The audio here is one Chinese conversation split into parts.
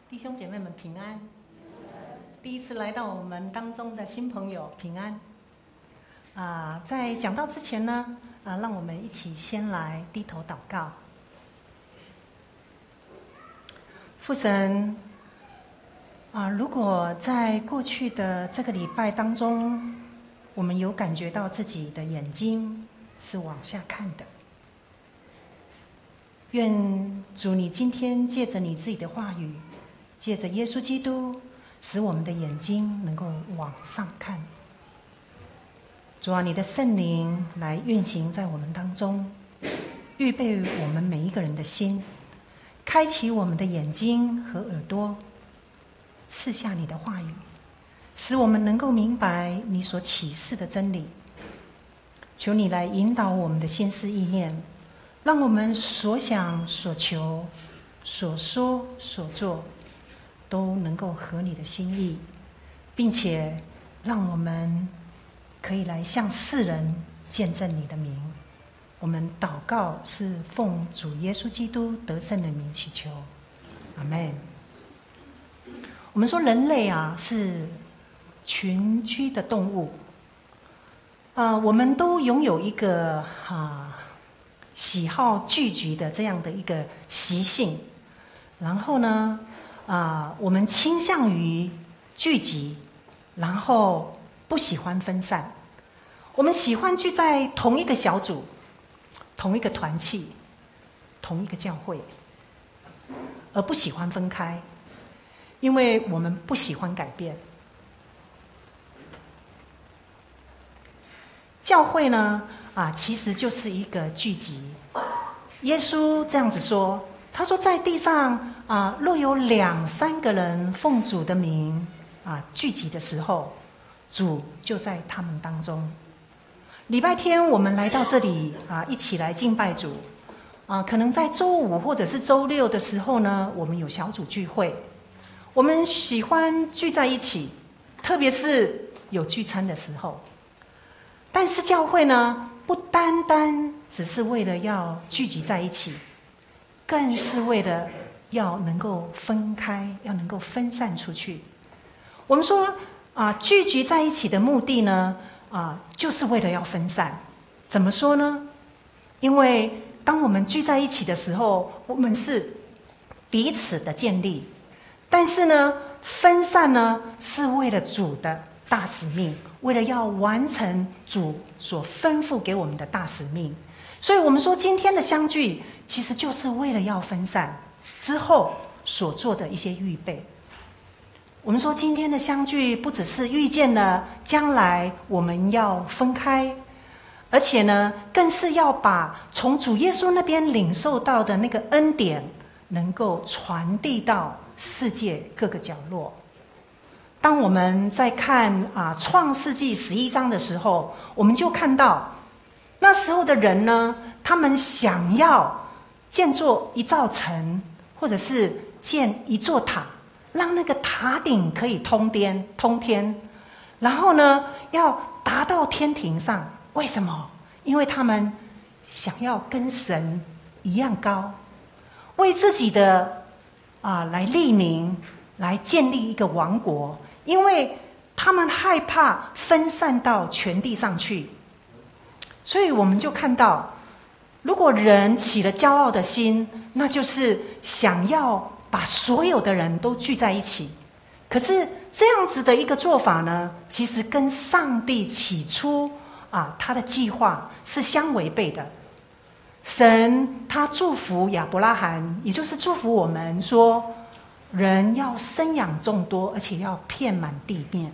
弟兄姐妹们平安。第一次来到我们当中的新朋友平安。在讲道之前呢，让我们一起先来低头祷告。父神，如果在过去的这个礼拜当中，我们有感觉到自己的眼睛是往下看的，愿主你今天借着你自己的话语，借着耶稣基督，使我们的眼睛能够往上看。主啊，你的圣灵来运行在我们当中，预备我们每一个人的心，开启我们的眼睛和耳朵，赐下你的话语，使我们能够明白你所启示的真理。求你来引导我们的心思意念，让我们所想所求所说所做都能够合你的心意，并且让我们可以来向世人见证你的名。我们祷告是奉主耶稣基督得胜的名祈求，阿们。我们说人类是群居的动物，我们都拥有一个喜好聚集的这样的一个习性，然后呢我们倾向于聚集，然后不喜欢分散。我们喜欢聚在同一个小组、同一个团契、同一个教会，而不喜欢分开，因为我们不喜欢改变。教会呢，其实就是一个聚集。耶稣这样子说，他说在地上若有2、3个人奉主的名聚集的时候，主就在他们当中。礼拜天我们来到这里一起来敬拜主可能在周5或者是周6的时候呢，我们有小组聚会，我们喜欢聚在一起，特别是有聚餐的时候。但是教会呢，不单单只是为了要聚集在一起，更是为了要能够分开，要能够分散出去。我们说聚集在一起的目的呢，就是为了要分散。怎么说呢？因为当我们聚在一起的时候，我们是彼此的建立，但是呢，分散呢是为了主的大使命，为了要完成主所吩咐给我们的大使命。所以我们说今天的相聚其实就是为了要分散之后所做的一些预备。我们说今天的相聚不只是预见了将来我们要分开，而且呢更是要把从主耶稣那边领受到的那个恩典能够传递到世界各个角落。当我们在看创世纪11章的时候，我们就看到那时候的人呢，他们想要建造一座城，或者是建一座塔，让那个塔顶可以通天，然后呢要达到天庭上。为什么？因为他们想要跟神一样高，为自己的来立名，来建立一个王国，因为他们害怕分散到全地上去。所以我们就看到，如果人起了骄傲的心，那就是想要把所有的人都聚在一起。可是这样子的一个做法呢，其实跟上帝起初他的计划是相违背的。神他祝福亚伯拉罕，也就是祝福我们说，人要生养众多，而且要遍满地面。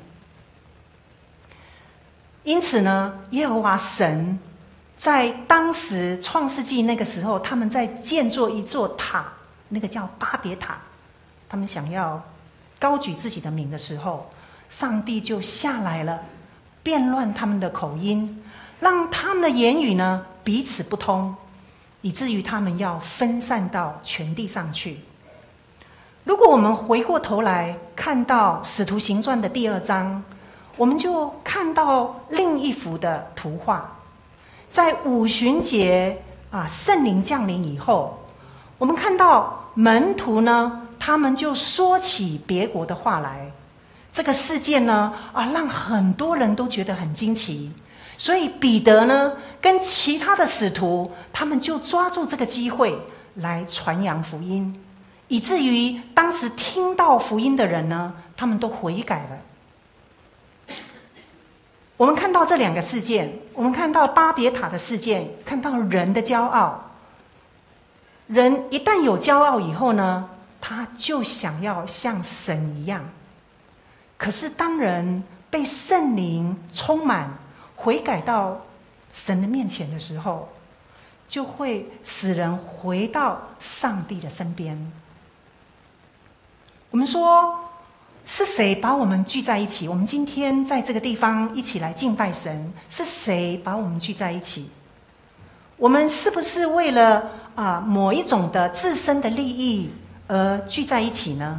因此呢，耶和华神在当时创世纪那个时候，他们在建造一座塔，那个叫巴别塔，他们想要高举自己的名的时候，上帝就下来了，变乱他们的口音，让他们的言语呢彼此不通，以至于他们要分散到全地上去。如果我们回过头来看到使徒行传的第2章，我们就看到另一幅的图画。在五旬节圣灵降临以后，我们看到门徒呢， 他们就说起别国的话来。这个事件呢，让很多人都觉得很惊奇。所以彼得呢，跟其他的使徒，他们就抓住这个机会来传扬福音，以至于当时听到福音的人呢，他们都悔改了。我们看到这两个事件，我们看到巴别塔的事件，看到人的骄傲。人一旦有骄傲以后呢，他就想要像神一样。可是当人被圣灵充满，悔改到神的面前的时候，就会使人回到上帝的身边。我们说，是谁把我们聚在一起？我们今天在这个地方一起来敬拜神，是谁把我们聚在一起？我们是不是为了某一种的自身的利益而聚在一起呢？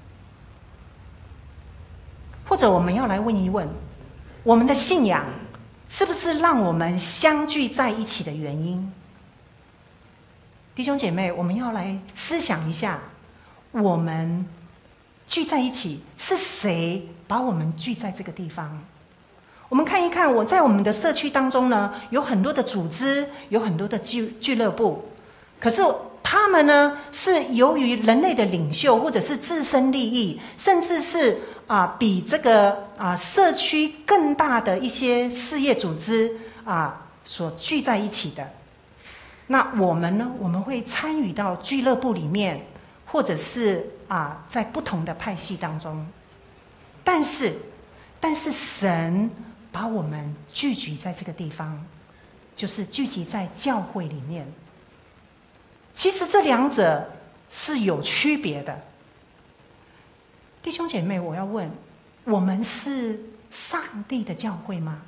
或者我们要来问一问，我们的信仰是不是让我们相聚在一起的原因？弟兄姐妹，我们要来思想一下，我们聚在一起是谁把我们聚在这个地方？我们看一看，我在我们的社区当中呢，有很多的组织，有很多的俱乐部，可是他们呢，是由于人类的领袖，或者是自身利益，甚至是比这个社区更大的一些事业组织所聚在一起的。那我们呢？我们会参与到俱乐部里面，或者是在不同的派系当中。但是神把我们聚集在这个地方，就是聚集在教会里面。其实这两者是有区别的。弟兄姐妹，我要问，我们是上帝的教会吗？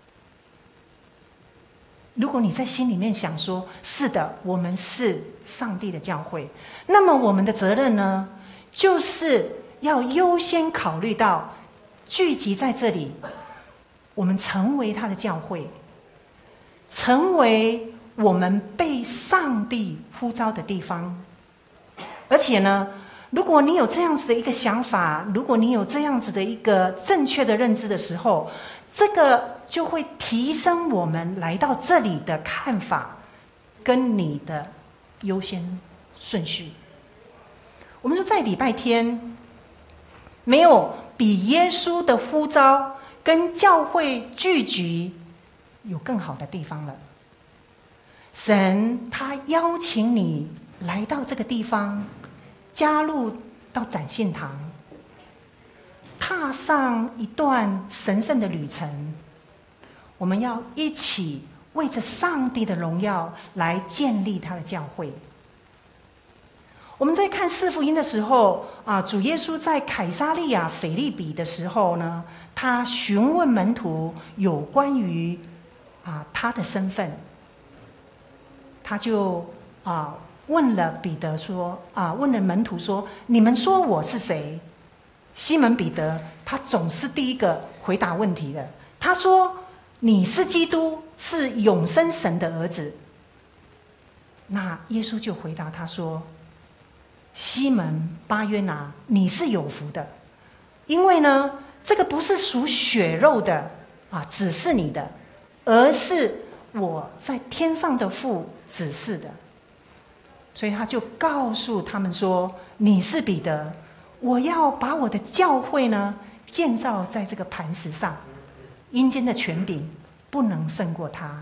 如果你在心里面想说，是的，我们是上帝的教会，那么我们的责任呢，就是要优先考虑到聚集在这里，我们成为他的教会，成为我们被上帝呼召的地方。而且呢，如果你有这样子的一个想法，如果你有这样子的一个正确的认知的时候，这个就会提升我们来到这里的看法跟你的优先顺序。我们说在礼拜天，没有比耶稣的呼召跟教会聚集有更好的地方了。神他邀请你来到这个地方，加入到展信堂，踏上一段神圣的旅程。我们要一起为着上帝的荣耀来建立他的教会。我们在看四福音的时候主耶稣在凯撒利亚腓立比的时候呢，他询问门徒有关于他的身份。他就问了彼得说问了门徒说，你们说我是谁？西门彼得他总是第一个回答问题的。他说，你是基督，是永生神的儿子。那耶稣就回答他说，西门巴约拿，你是有福的，因为呢，这个不是属血肉的指示你的，而是我在天上的父指示的。所以他就告诉他们说，你是彼得，我要把我的教会呢建造在这个磐石上，阴间的权柄不能胜过他。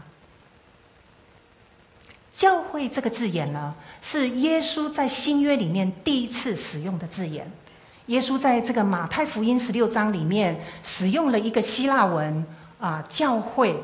教会这个字眼呢，是耶稣在新约里面第一次使用的字眼。耶稣在这个马太福音16章里面使用了一个希腊文教会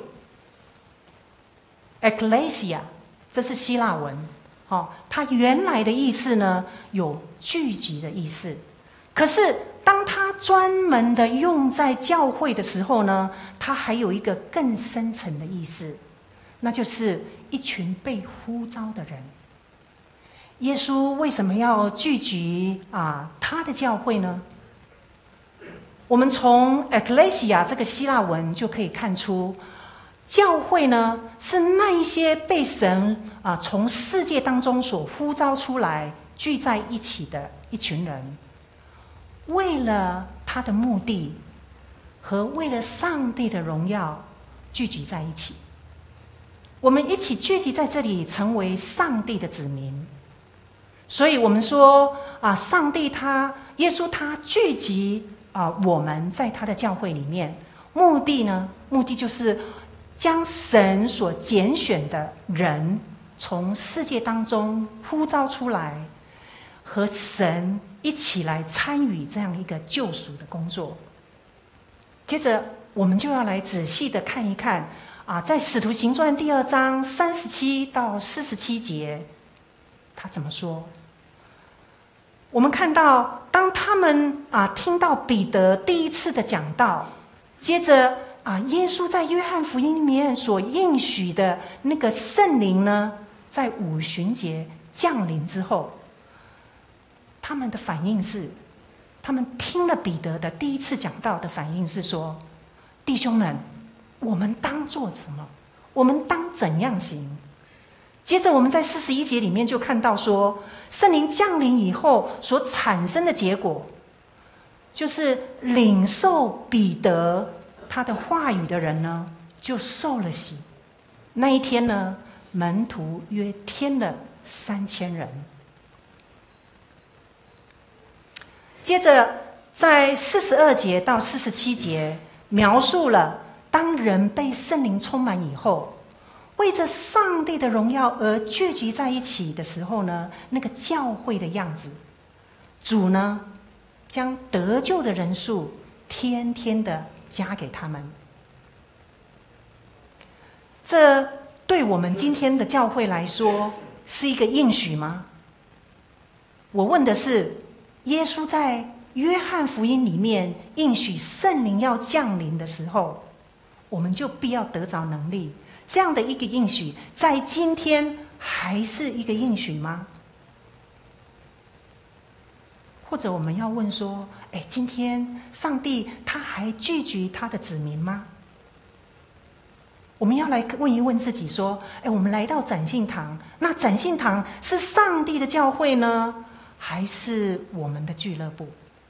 ecclesia， 这是希腊文它原来的意思呢有聚集的意思。可是当它专门的用在教会的时候呢，它还有一个更深层的意思，那就是一群被呼召的人。耶稣为什么要聚集他的教会呢？我们从 ecclesia 这个希腊文就可以看出，教会呢是那一些被神从世界当中所呼召出来聚在一起的一群人，为了他的目的和为了上帝的荣耀聚集在一起。我们一起聚集在这里，成为上帝的子民。所以我们说上帝耶稣他聚集我们在他的教会里面，目的就是将神所拣选的人从世界当中呼召出来，和神一起来参与这样一个救赎的工作。接着我们就要来仔细的看一看在使徒行传第2章37到47节，他怎么说？我们看到，当他们听到彼得第一次的讲道，接着耶稣在约翰福音里面所应许的那个圣灵呢，在五旬节降临之后，他们的反应是，他们听了彼得的第一次讲道的反应是说：弟兄们，我们当做什么？我们当怎样行？接着我们在41节里面就看到说，圣灵降临以后所产生的结果，就是领受彼得他的话语的人呢，就受了洗。那一天呢，门徒约添了3000人。接着在42节到47节描述了当人被圣灵充满以后，为着上帝的荣耀而聚集在一起的时候呢，那个教会的样子。主呢，将得救的人数天天的加给他们。这对我们今天的教会来说是一个应许吗？我问的是，耶稣在约翰福音里面应许圣灵要降临的时候，我们就必要得着能力。这样的一个应许，在今天还是一个应许吗？或者我们要问说，今天上帝他还聚集他的子民吗？我们要来问一问自己说，我们来到展信堂，那展信堂是上帝的教会呢，还是我们的俱乐部？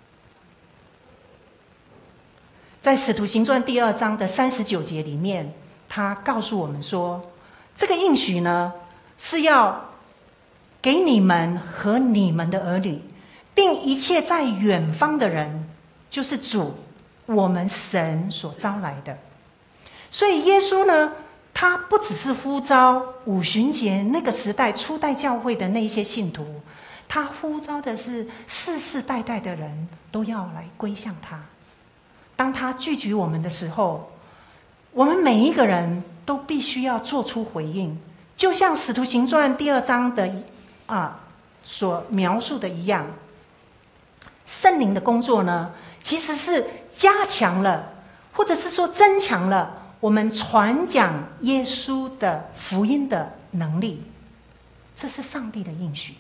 在使徒行传第2章的39节里面，他告诉我们说，这个应许呢，是要给你们和你们的儿女，并一切在远方的人，就是主我们神所招来的。所以耶稣呢，他不只是呼召五旬节那个时代初代教会的那些信徒，他呼召的是世世代代的人都要来归向他。当他拒绝我们的时候，我们每一个人都必须要做出回应，就像使徒行传第2章的所描述的一样。圣灵的工作呢，其实是加强了，或者是说增强了我们传讲耶稣的福音的能力。这是上帝的应许。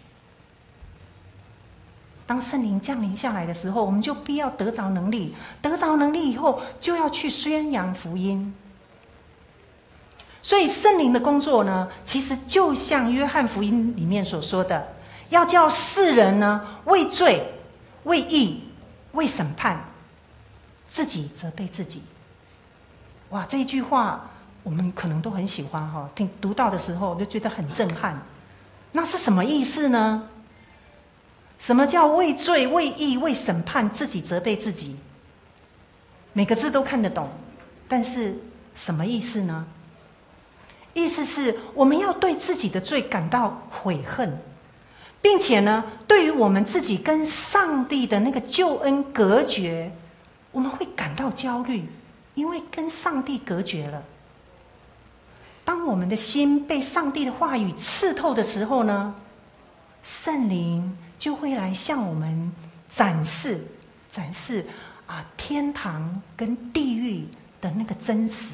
当圣灵降临下来的时候，我们就必要得着能力，得着能力以后就要去宣扬福音。所以圣灵的工作呢，其实就像约翰福音里面所说的，要叫世人呢为罪、为义、为审判，自己责备自己。哇，这一句话我们可能都很喜欢读到的时候就觉得很震撼。那是什么意思呢？什么叫为罪、为义、为审判，自己责备自己？每个字都看得懂，但是什么意思呢？意思是我们要对自己的罪感到悔恨，并且呢，对于我们自己跟上帝的那个救恩隔绝，我们会感到焦虑，因为跟上帝隔绝了。当我们的心被上帝的话语刺透的时候呢，圣灵就会来向我们展示天堂跟地狱的那个真实。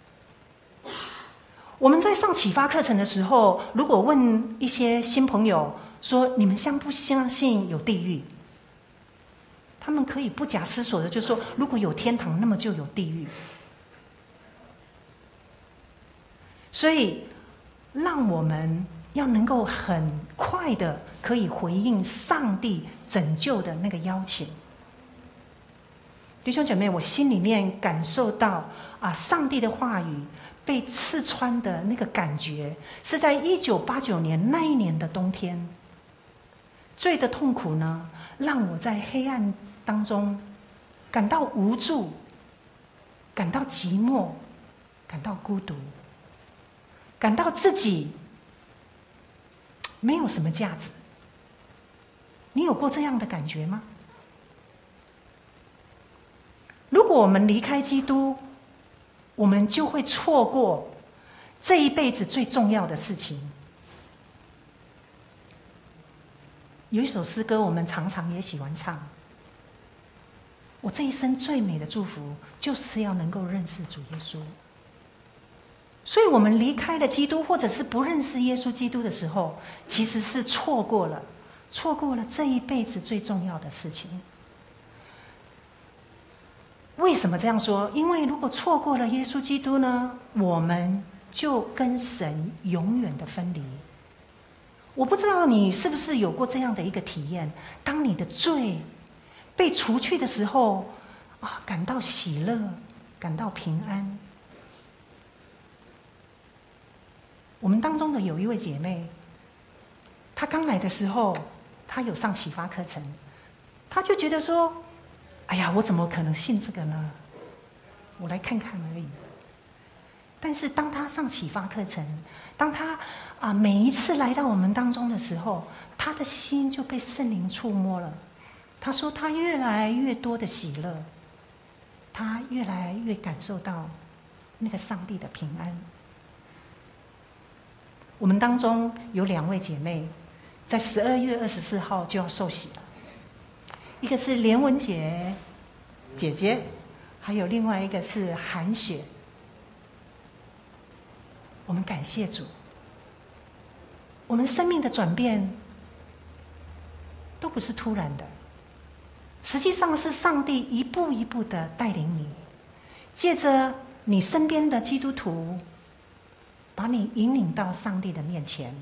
我们在上启发课程的时候，如果问一些新朋友说，你们相不相信有地狱？他们可以不假思索的就说，如果有天堂，那么就有地狱。所以让我们要能够很快的可以回应上帝拯救的那个邀请。弟兄姐妹，我心里面感受到上帝的话语被刺穿的那个感觉，是在1989年那一年的冬天。罪的痛苦呢，让我在黑暗当中感到无助，感到寂寞，感到孤独，感到自己没有什么价值。你有过这样的感觉吗？如果我们离开基督，我们就会错过这一辈子最重要的事情。有一首诗歌，我们常常也喜欢唱：我这一生最美的祝福，就是要能够认识主耶稣。所以我们离开了基督，或者是不认识耶稣基督的时候，其实是错过了这一辈子最重要的事情。为什么这样说？因为如果错过了耶稣基督呢，我们就跟神永远的分离。我不知道你是不是有过这样的一个体验，当你的罪被除去的时候感到喜乐，感到平安。我们当中的有一位姐妹，她刚来的时候，她有上启发课程，她就觉得说，哎呀，我怎么可能信这个呢？我来看看而已。但是当她上启发课程，当她每一次来到我们当中的时候，她的心就被圣灵触摸了。她说她越来越多的喜乐，她越来越感受到那个上帝的平安。我们当中有2位姐妹，在12月24号就要受洗了。一个是连文姐姐姐，还有另外一个是韩雪。我们感谢主，我们生命的转变都不是突然的，实际上是上帝一步一步的带领你，借着你身边的基督徒，把你引领到上帝的面前。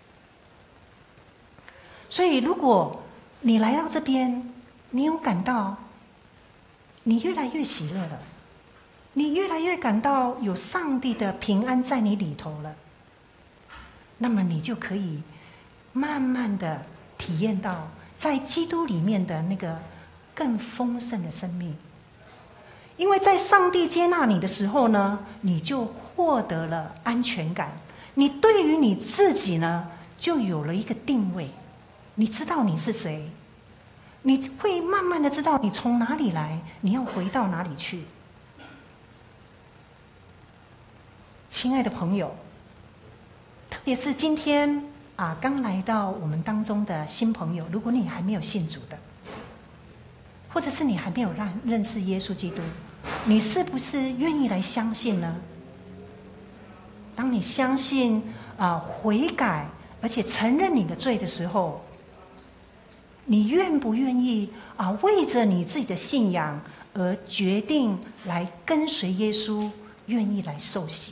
所以如果你来到这边，你有感到你越来越喜乐了，你越来越感到有上帝的平安在你里头了，那么你就可以慢慢的体验到在基督里面的那个更丰盛的生命。因为在上帝接纳你的时候呢，你就获得了安全感，你对于你自己呢就有了一个定位，你知道你是谁，你会慢慢的知道你从哪里来，你要回到哪里去。亲爱的朋友，特别是今天刚来到我们当中的新朋友，如果你还没有信主的，或者是你还没有认识耶稣基督，你是不是愿意来相信呢？当你相信悔改，而且承认你的罪的时候，你愿不愿意为着你自己的信仰而决定来跟随耶稣，愿意来受洗？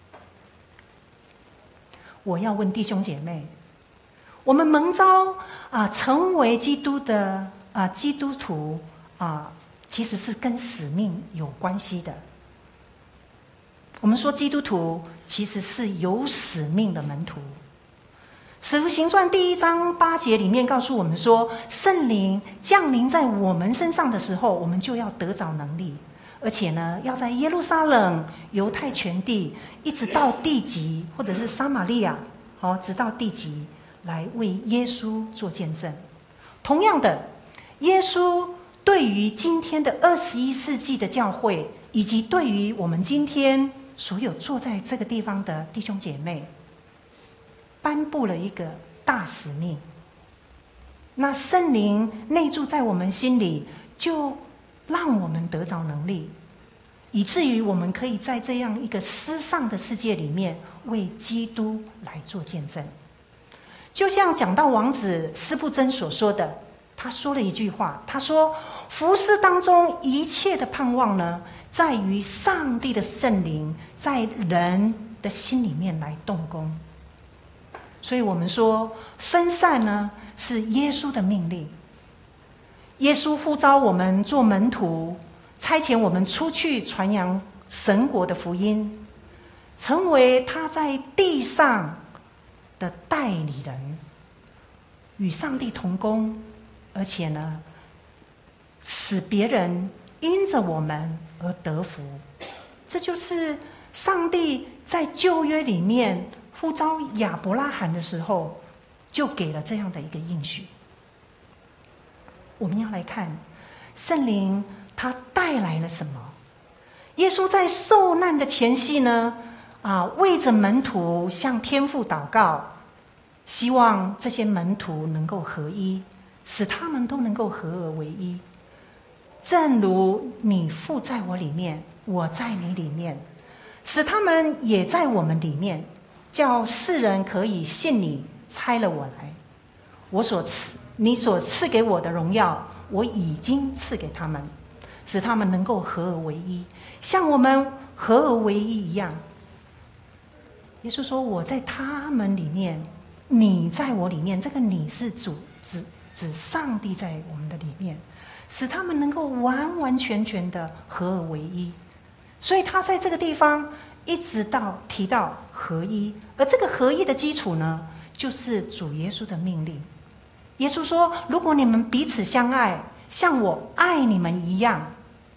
我要问弟兄姐妹，我们蒙召成为基督的基督徒其实是跟使命有关系的。我们说基督徒其实是有使命的门徒。使徒行传第1章8节里面告诉我们说，圣灵降临在我们身上的时候，我们就要得着能力，而且呢，要在耶路撒冷、犹太全地，一直到地极，或者是撒玛利亚，直到地极，来为耶稣做见证。同样的，耶稣对于今天的21世纪的教会，以及对于我们今天所有坐在这个地方的弟兄姐妹，颁布了一个大使命。那圣灵内住在我们心里，就让我们得着能力，以至于我们可以在这样一个失丧的世界里面为基督来做见证。就像讲道王子司布真所说的，他说了一句话，他说服事当中一切的盼望呢，在于上帝的圣灵在人的心里面来动工。 所以我们说分散呢是耶稣的命令。耶稣呼召我们做门徒，差遣我们出去传扬神国的福音，成为他在地上的代理人，与上帝同工，而且呢，使别人因着我们而得福。这就是上帝在旧约里面呼召亚伯拉罕的时候，就给了这样的一个应许。我们要来看圣灵他带来了什么。耶稣在受难的前夕呢，为着门徒向天父祷告，希望这些门徒能够合一，使他们都能够合而为一。正如你父在我里面，我在你里面，使他们也在我们里面，叫世人可以信你差了我来。你所赐给我的荣耀，我已经赐给他们，使他们能够合而为一，像我们合而为一一样。耶稣说：“我在他们里面，你在我里面。”这个“你”是指上帝在我们的里面，使他们能够完完全全的合而为一。所以他在这个地方一直提到合一，而这个合一的基础呢，就是主耶稣的命令。耶稣说：“如果你们彼此相爱，像我爱你们一样。”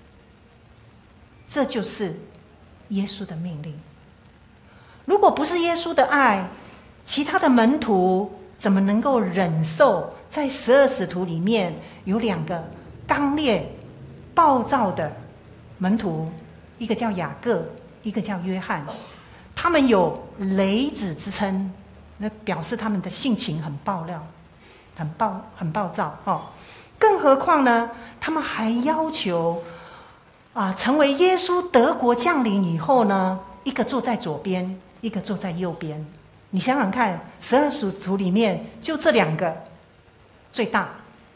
这就是耶稣的命令。如果不是耶稣的爱，其他的门徒怎么能够忍受在12使徒里面有2个刚烈暴躁的门徒，一个叫雅各，一个叫约翰，他们有雷子之称，那表示他们的性情很暴躁，很暴躁。更何况呢，他们还要求成为耶稣得国降临以后呢，一个坐在左边，一个坐在右边。你想想看，12使徒里面就这2个最大，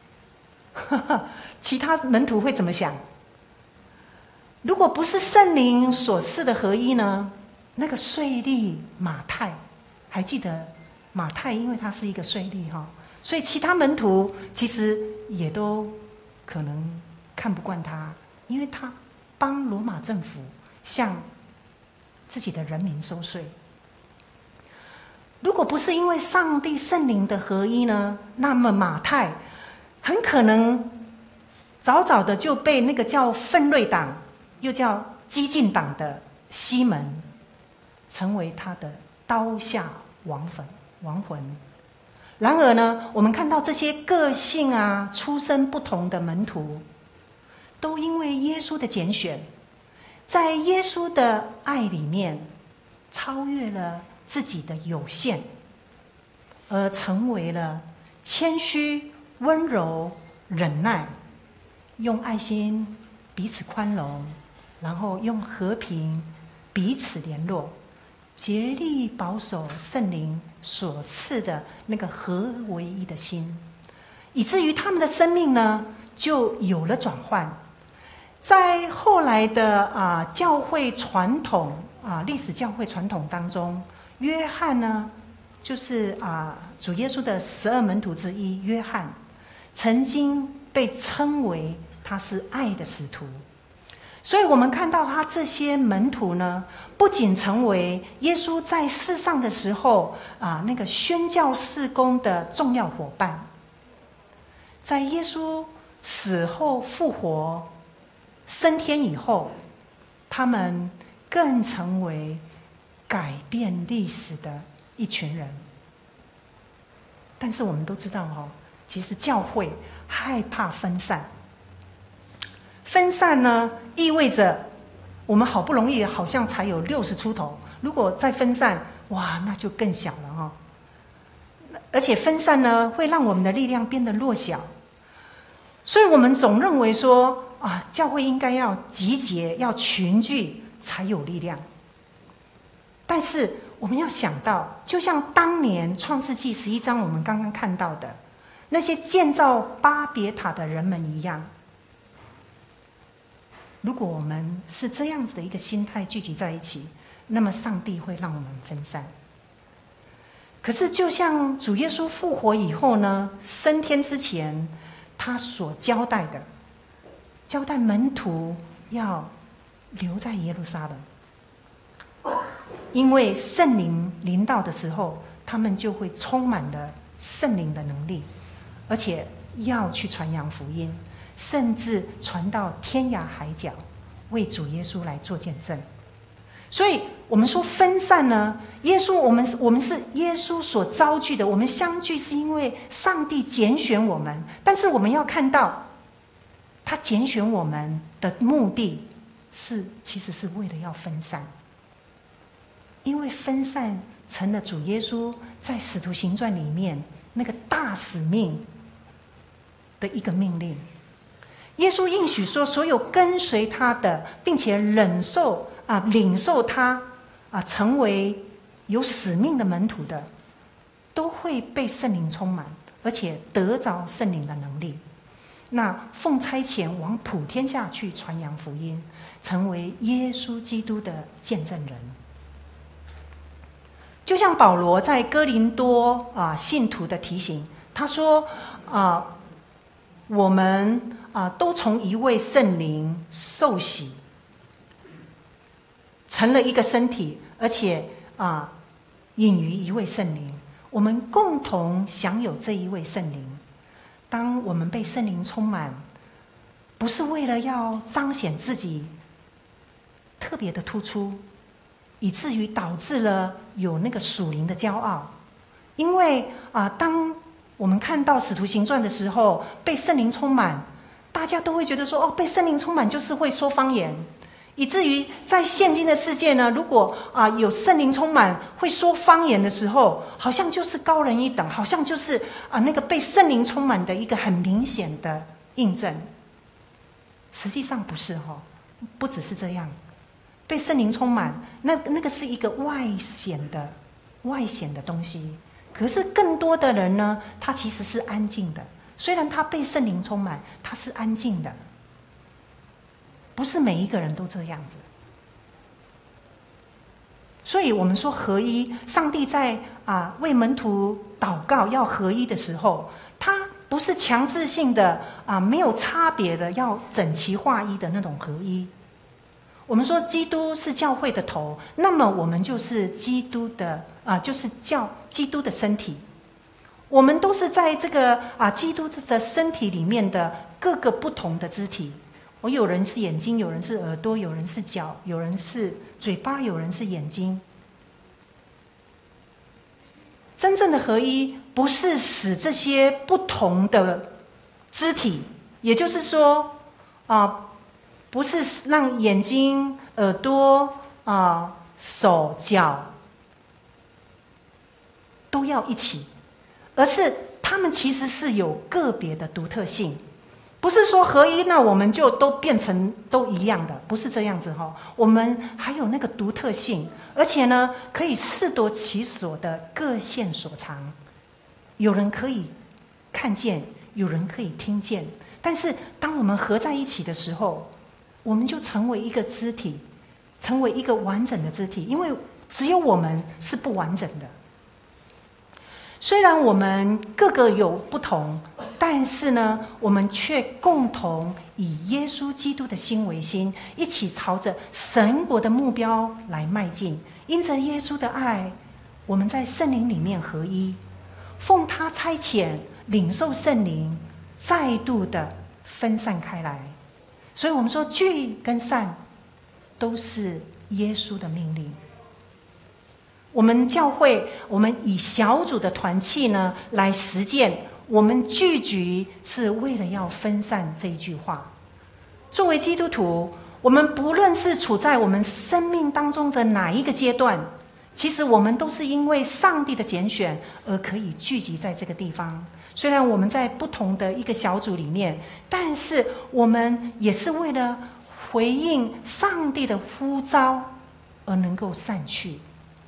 其他门徒会怎么想？如果不是圣灵所赐的合一呢？那个税吏马太，还记得马太，因为他是一个税吏所以其他门徒其实也都可能看不惯他，因为他帮罗马政府向自己的人民收税。如果不是因为上帝圣灵的合一呢，那么马太很可能早早的就被那个叫奋锐党又叫激进党的西门成为他的刀下亡魂。然而呢，我们看到这些个性出身不同的门徒，都因为耶稣的拣选，在耶稣的爱里面超越了自己的有限，而成为了谦虚、温柔、忍耐，用爱心彼此宽容，然后用和平彼此联络，竭力保守圣灵所赐的那个合为一的心，以至于他们的生命呢就有了转换。在后来的教会传统历史教会传统当中，约翰呢就是主耶稣的12门徒之一，约翰曾经被称为他是爱的使徒。所以我们看到他这些门徒呢，不仅成为耶稣在世上的时候那个宣教事工的重要伙伴，在耶稣死后复活升天以后，他们更成为改变历史的一群人。但是我们都知道其实教会害怕分散。分散呢，意味着我们好不容易好像才有60出头，如果再分散，哇，那就更小了而且分散呢，会让我们的力量变得弱小。所以我们总认为说教会应该要集结，要群聚才有力量。但是我们要想到，就像当年创世纪11章我们刚刚看到的那些建造巴别塔的人们一样，如果我们是这样子的一个心态聚集在一起，那么上帝会让我们分散。 可是就像主耶稣复活以后呢，升天之前，他所交代的，交代门徒要留在耶路撒冷，因为圣灵临到的时候，他们就会充满了圣灵的能力，而且要去传扬福音，甚至传到天涯海角，为主耶稣来做见证。所以我们说分散呢，耶稣我们是耶稣所招聚的，我们相聚是因为上帝拣选我们，但是我们要看到他拣选我们的目的其实是为了要分散，因为分散成了主耶稣在使徒行传里面那个大使命的一个命令。耶稣应许说，所有跟随他的，并且领受他成为有使命的门徒的，都会被圣灵充满，而且得着圣灵的能力。那奉差遣往普天下去传扬福音，成为耶稣基督的见证人。就像保罗在哥林多信徒的提醒，他说我们都从一位圣灵受洗，成了一个身体，而且隐于一位圣灵，我们共同享有这一位圣灵。当我们被圣灵充满，不是为了要彰显自己特别的突出，以至于导致了有那个属灵的骄傲。因为当我们看到使徒行传的时候，被圣灵充满，大家都会觉得说，被圣灵充满就是会说方言，以至于在现今的世界呢，如果有圣灵充满会说方言的时候，好像就是高人一等，好像就是那个被圣灵充满的一个很明显的印证。实际上不是不只是这样，被圣灵充满，那个是一个外显的东西。可是更多的人呢，他其实是安静的，虽然他被圣灵充满，他是安静的。不是每一个人都这样子，所以我们说合一，上帝在为门徒祷告要合一的时候，他不是强制性的没有差别的要整齐划一的那种合一。我们说基督是教会的头，那么我们就是基督的就是基督的身体。我们都是在这个基督的身体里面的各个不同的肢体。有人是眼睛，有人是耳朵，有人是脚，有人是嘴巴，有人是眼睛。真正的合一不是使这些不同的肢体，也就是说不是让眼睛、耳朵手脚都要一起，而是他们其实是有个别的独特性。不是说合一，那我们就都变成都一样的，不是这样子我们还有那个独特性，而且呢，可以适得其所的各现所长。有人可以看见，有人可以听见，但是当我们合在一起的时候，我们就成为一个肢体，成为一个完整的肢体，因为只有我们是不完整的。虽然我们各个有不同，但是呢，我们却共同以耶稣基督的心为心，一起朝着神国的目标来迈进。因着耶稣的爱，我们在圣灵里面合一，奉他差遣，领受圣灵，再度的分散开来。所以我们说聚跟散都是耶稣的命令。我们教会，我们以小组的团契呢来实践，我们聚集是为了要分散这一句话。作为基督徒，我们不论是处在我们生命当中的哪一个阶段，其实我们都是因为上帝的拣选而可以聚集在这个地方。虽然我们在不同的一个小组里面，但是我们也是为了回应上帝的呼召而能够散去。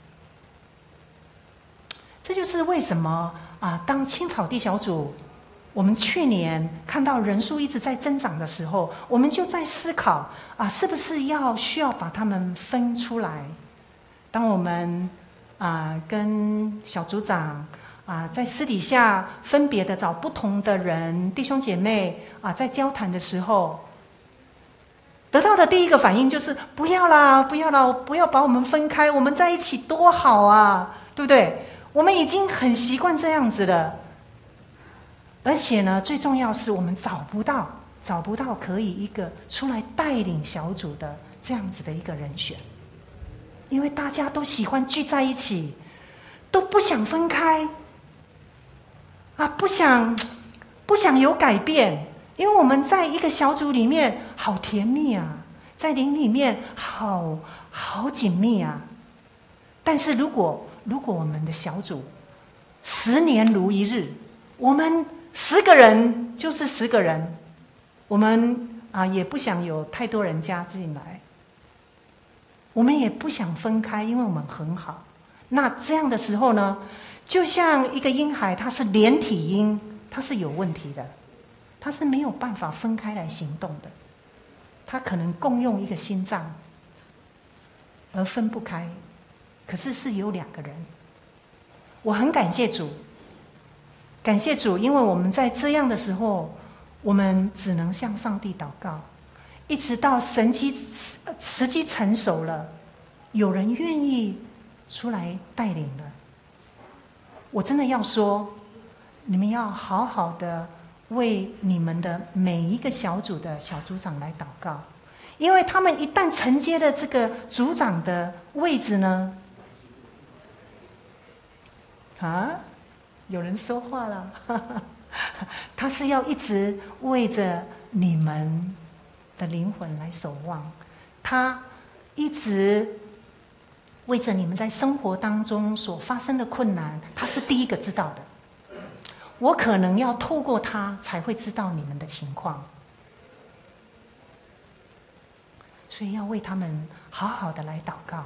这就是为什么当青草地小组，我们去年看到人数一直在增长的时候，我们就在思考是不是需要把他们分出来。当我们跟小组长在私底下分别的找不同的人弟兄姐妹在交谈的时候，得到的第一个反应就是不要啦，不要啦，不要把我们分开，我们在一起多好啊，对不对？我们已经很习惯这样子了，而且呢，最重要是我们找不到可以一个出来带领小组的这样子的一个人选，因为大家都喜欢聚在一起，都不想分开不想有改变，因为我们在一个小组里面好甜蜜啊，在灵里面好紧密啊。但是如果我们的小组10年如一日，我们10个人就是10个人，我们也不想有太多人加进来，我们也不想分开，因为我们很好。那这样的时候呢，就像一个婴孩，它是连体婴，它是有问题的，它是没有办法分开来行动的，它可能共用一个心脏，而分不开。可是是有2个人。我很感谢主，因为我们在这样的时候，我们只能向上帝祷告，一直到时机成熟了，有人愿意出来带领了。我真的要说，你们要好好的为你们的每一个小组的小组长来祷告，因为他们一旦承接了这个组长的位置呢，有人说话了，他是要一直为着你们的灵魂来守望，他一直为着你们在生活当中所发生的困难，他是第一个知道的。我可能要透过他才会知道你们的情况，所以要为他们好好的来祷告。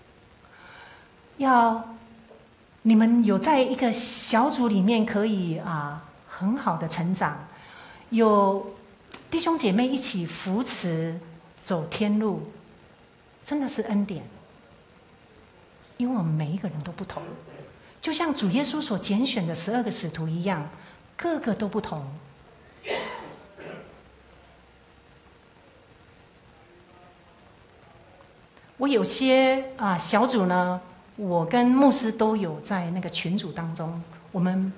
你们有在一个小组里面可以很好的成长，有弟兄姐妹一起扶持走天路，真的是恩典。因为我们每一个人都不同，就像主耶稣所拣选的12个使徒一样，个个都不同。我有些小组呢，我跟牧师都有在那个群组当中，我们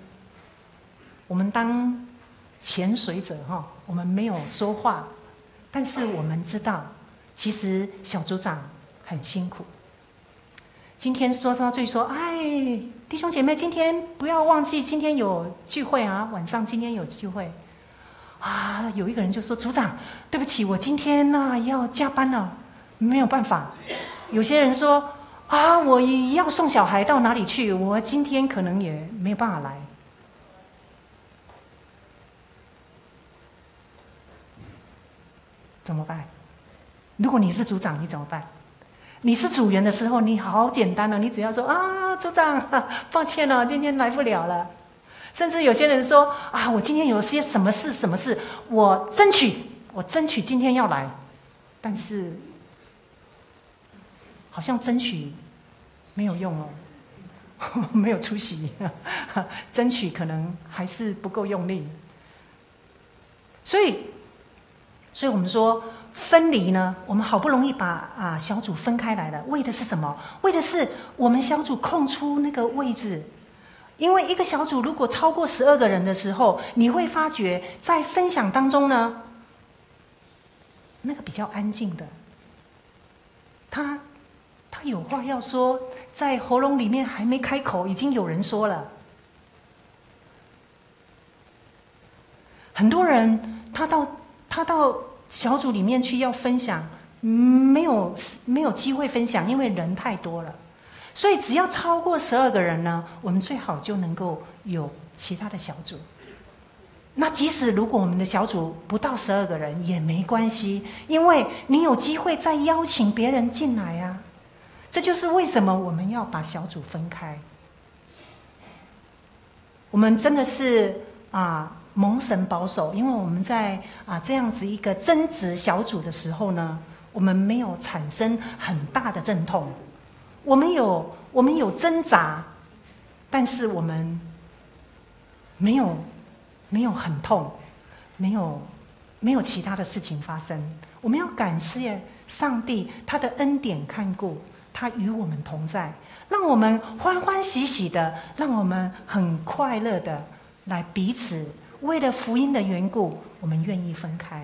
当潜水者我们没有说话，但是我们知道，其实小组长很辛苦。今天说到最说，弟兄姐妹，今天不要忘记，今天有聚会晚上今天有聚会有一个人就说，组长，对不起，我今天要加班了，没有办法。有些人说我也要送小孩到哪里去，我今天可能也没有办法来。怎么办？如果你是组长，你怎么办？你是组员的时候，你好简单你只要说组长，抱歉了，今天来不了了。甚至有些人说我今天有些什么事，我争取今天要来，但是好像争取没有用没有出息，争取可能还是不够用力。所以我们说分离呢，我们好不容易把小组分开来了，为的是什么？为的是我们小组空出那个位置。因为一个小组如果超过12个人的时候，你会发觉在分享当中呢，那个比较安静的，他有话要说，在喉咙里面还没开口，已经有人说了。很多人他到小组里面去要分享，没有机会分享，因为人太多了。所以只要超过12个人呢，我们最好就能够有其他的小组。那即使如果我们的小组不到12个人也没关系，因为你有机会再邀请别人进来啊。这就是为什么我们要把小组分开。我们真的是蒙神保守，因为我们在这样子一个争执小组的时候呢，我们没有产生很大的阵痛，我们有我们有挣扎，但是我们没有很痛，没有其他的事情发生。我们要感谢上帝，他的恩典看顾，他与我们同在，让我们欢欢喜喜的，让我们很快乐的来彼此为了福音的缘故，我们愿意分开。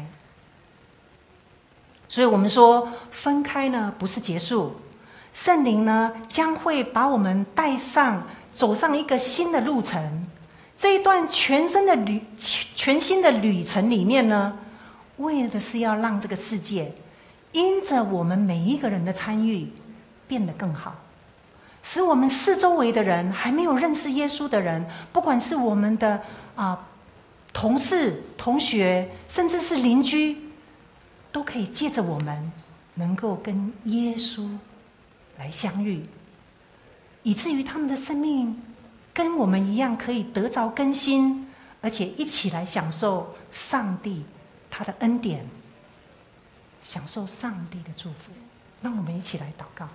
所以我们说分开呢不是结束，圣灵呢将会把我们带上走上一个新的路程。这一段全新的旅程里面呢，为的是要让这个世界因着我们每一个人的参与变得更好，使我们四周围的人，还没有认识耶稣的人，不管是我们的同事、同学，甚至是邻居，都可以借着我们能够跟耶稣来相遇，以至于他们的生命跟我们一样可以得着更新，而且一起来享受上帝他的恩典，享受上帝的祝福。让我们一起来祷告。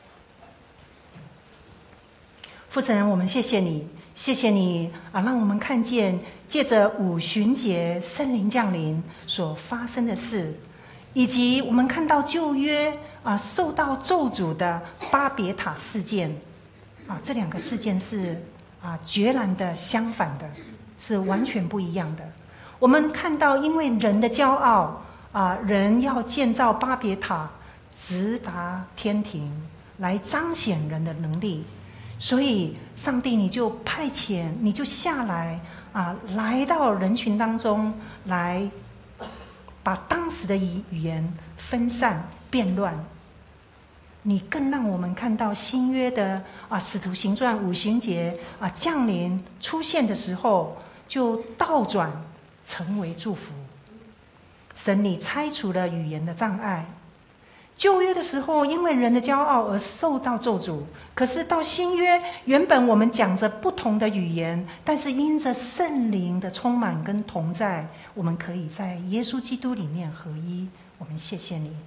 父神，我们谢谢你，谢谢你让我们看见借着五旬节圣灵降临所发生的事，以及我们看到旧约受到咒诅的巴别塔事件这两个事件是决然的相反的，是完全不一样的。我们看到因为人的骄傲人要建造巴别塔直达天庭来彰显人的能力，所以上帝你就派遣，你就下来来到人群当中，来把当时的语言分散变乱。你更让我们看到新约的使徒行传五旬节降临出现的时候，就倒转成为祝福。神你拆除了语言的障碍。旧约的时候因为人的骄傲而受到咒诅，可是到新约，原本我们讲着不同的语言，但是因着圣灵的充满跟同在，我们可以在耶稣基督里面合一。我们谢谢你。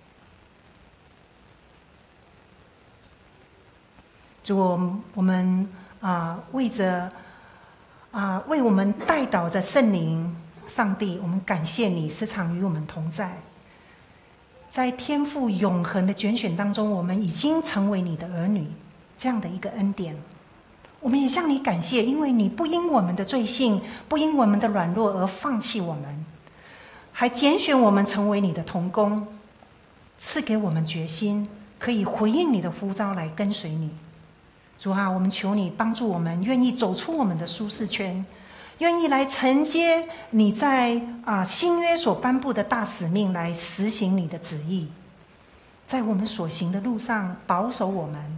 主，我们为我们代祷着圣灵上帝，我们感谢你时常与我们同在。在天父永恒的拣选当中，我们已经成为你的儿女，这样的一个恩典，我们也向你感谢，因为你不因我们的罪性，不因我们的软弱而放弃我们，还拣选我们成为你的同工，赐给我们决心，可以回应你的呼召来跟随你。主我们求你帮助我们，愿意走出我们的舒适圈，愿意来承接你在新约所颁布的大使命，来实行你的旨意，在我们所行的路上保守我们，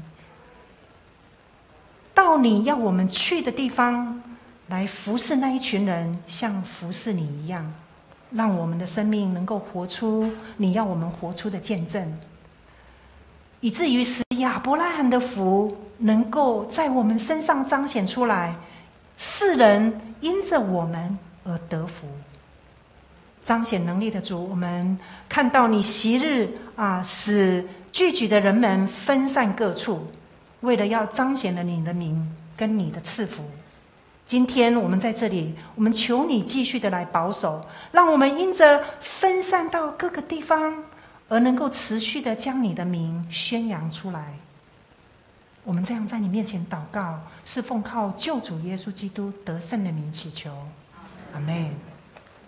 到你要我们去的地方来服侍那一群人，像服侍你一样，让我们的生命能够活出你要我们活出的见证，以至于使亚伯拉罕的福能够在我们身上彰显出来，世人因着我们而得福。彰显能力的主，我们看到你昔日使聚集的人们分散各处，为了要彰显了你的名跟你的赐福。今天我们在这里，我们求你继续的来保守，让我们因着分散到各个地方，而能够持续的将你的名宣扬出来。我们这样在你面前祷告，是奉靠救主耶稣基督得胜的名祈求，阿们。